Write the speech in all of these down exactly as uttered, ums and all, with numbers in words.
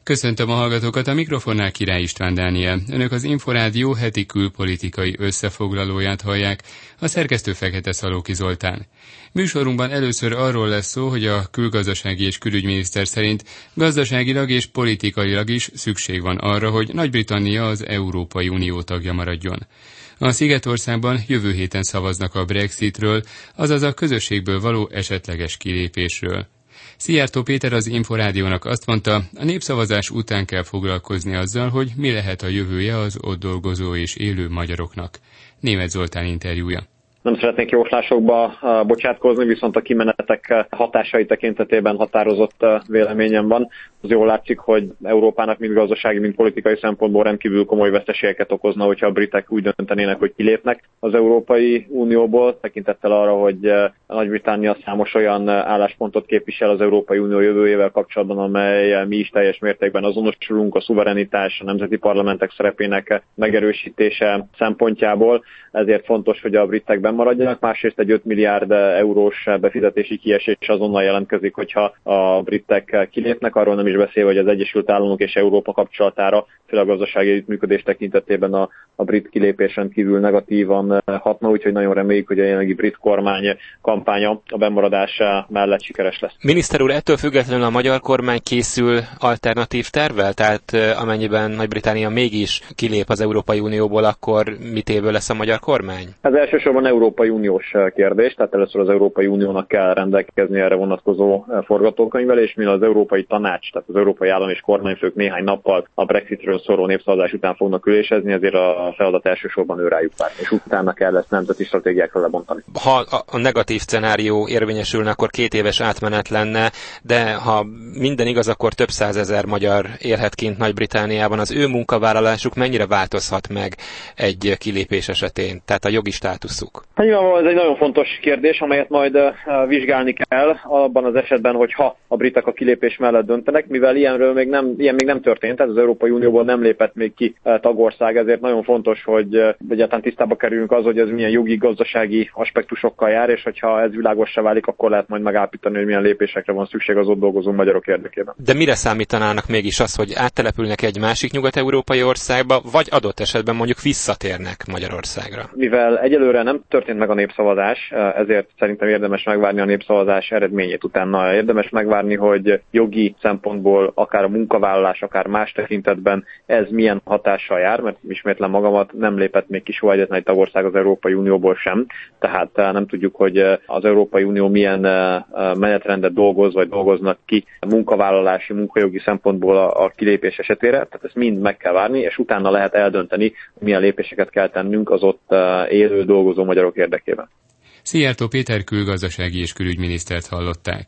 Köszöntöm a hallgatókat, a mikrofonnál Király István Dániel. Önök az Inforádió heti külpolitikai összefoglalóját hallják, a szerkesztő Fekete Szalóki Zoltán. Műsorunkban először arról lesz szó, hogy a külgazdasági és külügyminiszter szerint gazdaságilag és politikailag is szükség van arra, hogy Nagy-Britannia az Európai Unió tagja maradjon. A Szigetországban jövő héten szavaznak a Brexitről, azaz a közösségből való esetleges kilépésről. Szijjártó Péter az Inforádiónak azt mondta, a népszavazás után kell foglalkozni azzal, hogy mi lehet a jövője az ott dolgozó és élő magyaroknak. Németh Zoltán interjúja. Nem szeretnék jóslásokba bocsátkozni, viszont a kimenetek hatásai tekintetében határozott véleményem van. Az jól látszik, hogy Európának mind gazdasági, mind politikai szempontból rendkívül komoly veszteségeket okozna, hogyha a britek úgy döntenének, hogy kilépnek az Európai Unióból, tekintettel arra, hogy Nagy-Britannia számos olyan álláspontot képvisel az Európai Unió jövőjével kapcsolatban, amely mi is teljes mértékben azonosulunk, a szuverenitás, a nemzeti parlamentek szerepének megerősítése szempontjából. Ezért fontos, hogy a britek maradjanak, másrészt egy öt milliárd eurós befizetési kiesés azonnal jelentkezik, hogyha a britek kilépnek, arról nem is beszélve, hogy az Egyesült Államok és Európa kapcsolatára, főleg a gazdasági együttműködés tekintetében a, a brit kilépés rendkívül negatívan hatna, úgyhogy nagyon reméljük, hogy a jelenlegi brit kormány kampánya a bemaradás mellett sikeres lesz. Miniszter úr, ettől függetlenül a magyar kormány készül alternatív tervvel? Tehát amennyiben Nagy-Britannia mégis kilép az Európai Unióból, akkor mit évő lesz a magyar kormány? Ez elsősorban Európai Uniós kérdés, tehát először az Európai Uniónak kell rendelkezni erre vonatkozó forgatókönyvvel, és mivel az Európai Tanács, tehát az Európai Állam és kormányfők néhány nappal a Brexitről szóló népszavazás után fognak ülésezni, ezért a feladat elsősorban ő rájuk vár, és utána kell ezt nemzeti stratégiákra lebontani. Ha a negatív szenárió érvényesülne, akkor két éves átmenet lenne, de ha minden igaz, akkor több százezer magyar élhet kint Nagy-Britanniában. Az ő munkavállalásuk mennyire változhat meg egy kilépés esetén, tehát a jogi státuszuk? Hát nyilvánvalóan ez egy nagyon fontos kérdés, amelyet majd uh, vizsgálni kell abban az esetben, hogyha a britek a kilépés mellett döntenek, mivel ilyenről még nem, ilyen még nem történt, tehát az Európai Unióból nem lépett még ki uh, tagország, ezért nagyon fontos, hogy uh, egyáltalán tisztába kerüljünk az, hogy ez milyen jogi, gazdasági aspektusokkal jár, és hogyha ez világossá válik, akkor lehet majd megállapítani, hogy milyen lépésekre van szükség az ott dolgozó magyarok érdekében. De mire számítanának mégis az, hogy áttelepülnek egy másik nyugat-európai országba, vagy adott esetben mondjuk visszatérnek Magyarországra? Mivel egyelőre nem történt meg a népszavazás, ezért szerintem érdemes megvárni a népszavazás eredményét. Utána érdemes megvárni, hogy jogi szempontból akár a munkavállalás, akár más tekintetben ez milyen hatással jár, mert ismétlem magamat, nem lépett még ki soha egyetlen egy tagország az Európai Unióból sem, tehát nem tudjuk, hogy az Európai Unió milyen menetrendet dolgoz, vagy dolgoznak ki munkavállalási, munkajogi szempontból a kilépés esetére, tehát ezt mind meg kell várni, és utána lehet eldönteni, milyen lépéseket kell tennünk az ott élő, dolgozó magyarok érdekében. Szijjártó Péter külgazdasági és külügyminisztert hallották.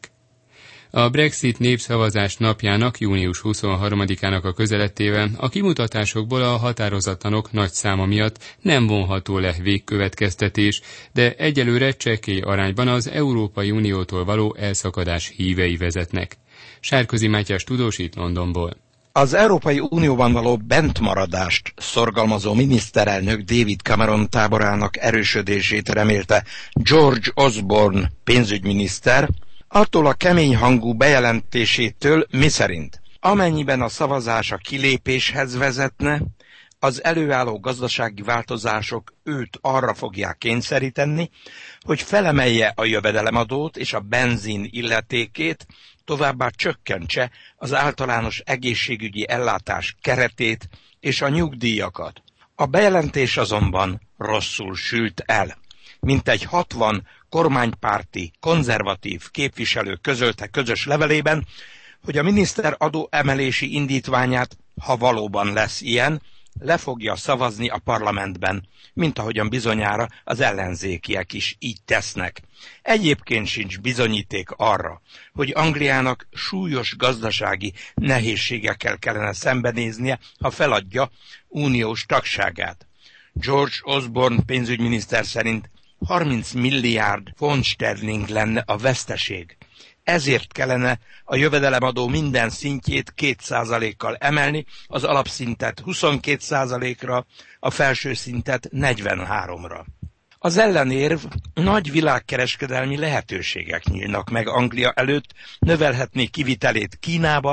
A Brexit népszavazás napjának, június huszonharmadikának a közelettével a kimutatásokból a határozatlanok nagy száma miatt nem vonható le végkövetkeztetés, de egyelőre csekély arányban az Európai Uniótól való elszakadás hívei vezetnek. Sárközi Mátyás tudósít Londonból. Az Európai Unióban való bentmaradást szorgalmazó miniszterelnök David Cameron táborának erősödését remélte George Osborne pénzügyminiszter, attól a kemény hangú bejelentésétől, miszerint amennyiben a szavazás a kilépéshez vezetne, az előálló gazdasági változások őt arra fogják kényszeríteni, hogy felemelje a jövedelemadót és a benzin illetékét, továbbá csökkentse az általános egészségügyi ellátás keretét és a nyugdíjakat. A bejelentés azonban rosszul sült el. Mintegy hatvan kormánypárti, konzervatív képviselő közölte közös levelében, hogy a miniszter adóemelési indítványát, ha valóban lesz ilyen, le fogja szavazni a parlamentben, mint ahogyan bizonyára az ellenzékiek is így tesznek. Egyébként sincs bizonyíték arra, hogy Angliának súlyos gazdasági nehézségekkel kellene szembenéznie, ha feladja uniós tagságát. George Osborne pénzügyminiszter szerint harminc milliárd font sterling lenne a veszteség. Ezért kellene a jövedelemadó minden szintjét két százalékkal emelni, az alapszintet huszonkét százalékra, a felső szintet negyvenháromra. Az ellenérv, nagy világkereskedelmi lehetőségek nyílnak meg Anglia előtt, növelhetné kivitelét Kínába,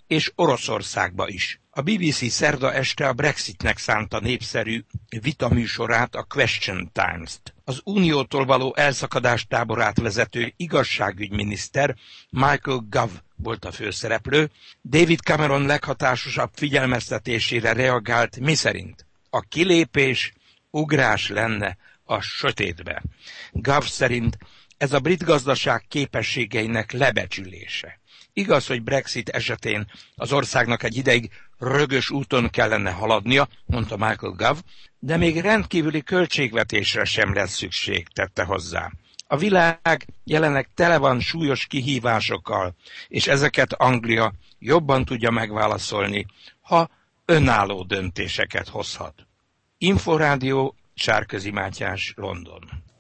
és Oroszországba is. A bé bé cé szerda este a Brexitnek szánta népszerű vitaműsorát, a Question Times-t. Az uniótól való elszakadás táborát vezető igazságügyminiszter Michael Gove volt a főszereplő. David Cameron leghatásosabb figyelmeztetésére reagált, miszerint a kilépés ugrás lenne a sötétbe. Gove szerint ez a brit gazdaság képességeinek lebecsülése. Igaz, hogy Brexit esetén az országnak egy ideig rögös úton kellene haladnia, mondta Michael Gove, de még rendkívüli költségvetésre sem lesz szükség, tette hozzá. A világ jelenleg tele van súlyos kihívásokkal, és ezeket Anglia jobban tudja megválaszolni, ha önálló döntéseket hozhat. Inforádió, Sárközi Mátyás, London.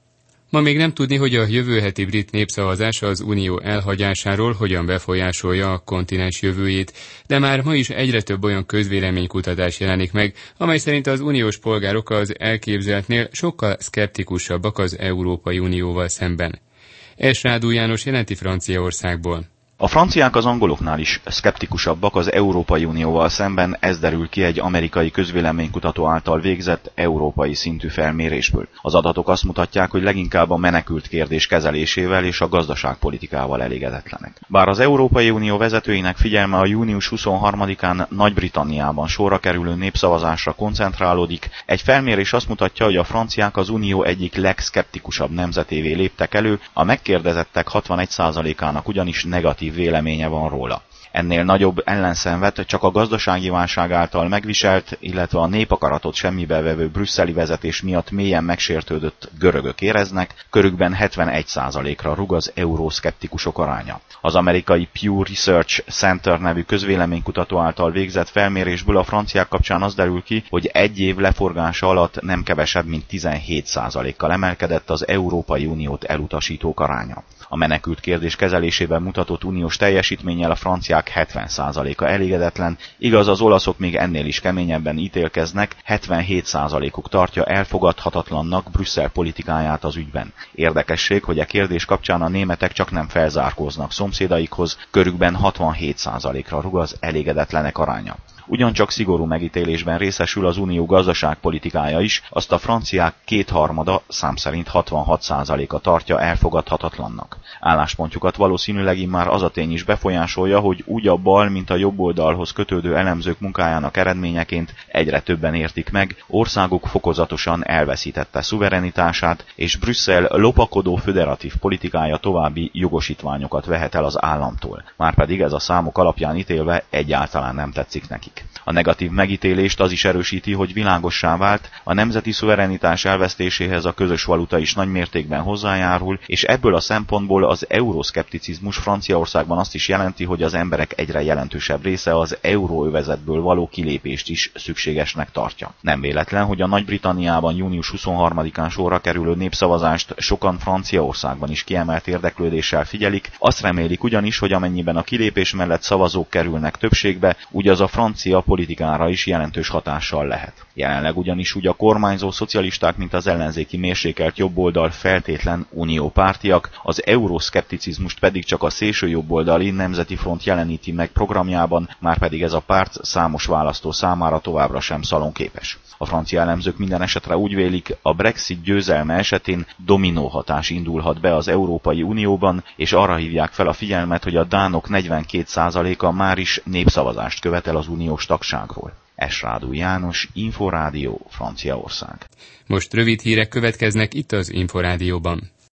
Ma még nem tudni, hogy a jövő heti brit népszavazás az unió elhagyásáról hogyan befolyásolja a kontinens jövőjét, de már ma is egyre több olyan közvéleménykutatás jelenik meg, amely szerint az uniós polgárok az elképzeltnél sokkal szkeptikusabbak az Európai Unióval szemben. Esrádú János jelenti Franciaországból. A franciák az angoloknál is szkeptikusabbak az Európai Unióval szemben, ez derül ki egy amerikai közvéleménykutató által végzett európai szintű felmérésből. Az adatok azt mutatják, hogy leginkább a menekült kérdés kezelésével és a gazdaságpolitikával elégedetlenek. Bár az Európai Unió vezetőinek figyelme a június huszonharmadikán Nagy-Britanniában sorra kerülő népszavazásra koncentrálódik, egy felmérés azt mutatja, hogy a franciák az unió egyik legszkeptikusabb nemzetévé léptek elő, a megkérdezettek hatvanegy százalékának ugyanis negatív véleménye van róla. Ennél nagyobb ellenszenvet csak a gazdasági válság által megviselt, illetve a népakaratot semmibe vevő brüsszeli vezetés miatt mélyen megsértődött görögök éreznek, körükben hetvenegy százalékra rúg az euroszkeptikusok aránya. Az amerikai Pew Research Center nevű közvéleménykutató által végzett felmérésből a franciák kapcsán az derül ki, hogy egy év leforgása alatt nem kevesebb, mint tizenhét százalékkal emelkedett az Európai Uniót elutasítók aránya. A menekült kérdés kezelésében mutatott uniós teljesítménnyel a franciák hetven százaléka elégedetlen, igaz, az olaszok még ennél is keményebben ítélkeznek, hetvenhét százalékuk tartja elfogadhatatlannak Brüsszel politikáját az ügyben. Érdekesség, hogy a kérdés kapcsán a németek csak nem felzárkóznak szomszédaikhoz, körükben hatvanhét százalékra rúg az elégedetlenek aránya. Ugyancsak szigorú megítélésben részesül az unió gazdaságpolitikája is, azt a franciák kétharmada, szám szerint hatvanhat százaléka tartja elfogadhatatlannak. Álláspontjukat valószínűleg immár az a tény is befolyásolja, hogy úgy a bal, mint a jobb oldalhoz kötődő elemzők munkájának eredményeként egyre többen értik meg, országuk fokozatosan elveszítette szuverenitását, és Brüsszel lopakodó föderatív politikája további jogosítványokat vehet el az államtól. Márpedig ez a számok alapján ítélve egyáltalán nem tetszik nekik. A negatív megítélést az is erősíti, hogy világossá vált, a nemzeti szuverenitás elvesztéséhez a közös valuta is nagy mértékben hozzájárul, és ebből a szempontból az euroszkepticizmus Franciaországban azt is jelenti, hogy az emberek egyre jelentősebb része az euróövezetből való kilépést is szükségesnek tartja. Nem véletlen, hogy a Nagy-Britanniában június huszonharmadikán sorra kerülő népszavazást sokan Franciaországban is kiemelt érdeklődéssel figyelik, azt remélik ugyanis, hogy amennyiben a kilépés mellett szavazók kerülnek többségbe, úgy az a francia politikára is jelentős hatással lehet. Jelenleg ugyanis úgy a kormányzó szocialisták, mint az ellenzéki mérsékelt jobboldal feltétlen uniópártiak, az euroszkepticizmust pedig csak a szélső jobboldali Nemzeti Front jeleníti meg programjában, márpedig ez a párt számos választó számára továbbra sem szalonképes. A francia elemzők minden esetre úgy vélik, a Brexit győzelme esetén dominóhatás indulhat be az Európai Unióban, és arra hívják fel a figyelmet, hogy a dánok negyvenkét százaléka már is népszavazást követel az uniós tagságról. Esrádú János, Inforádió, Franciaország. Most rövid hírek következnek itt az Inforádióban.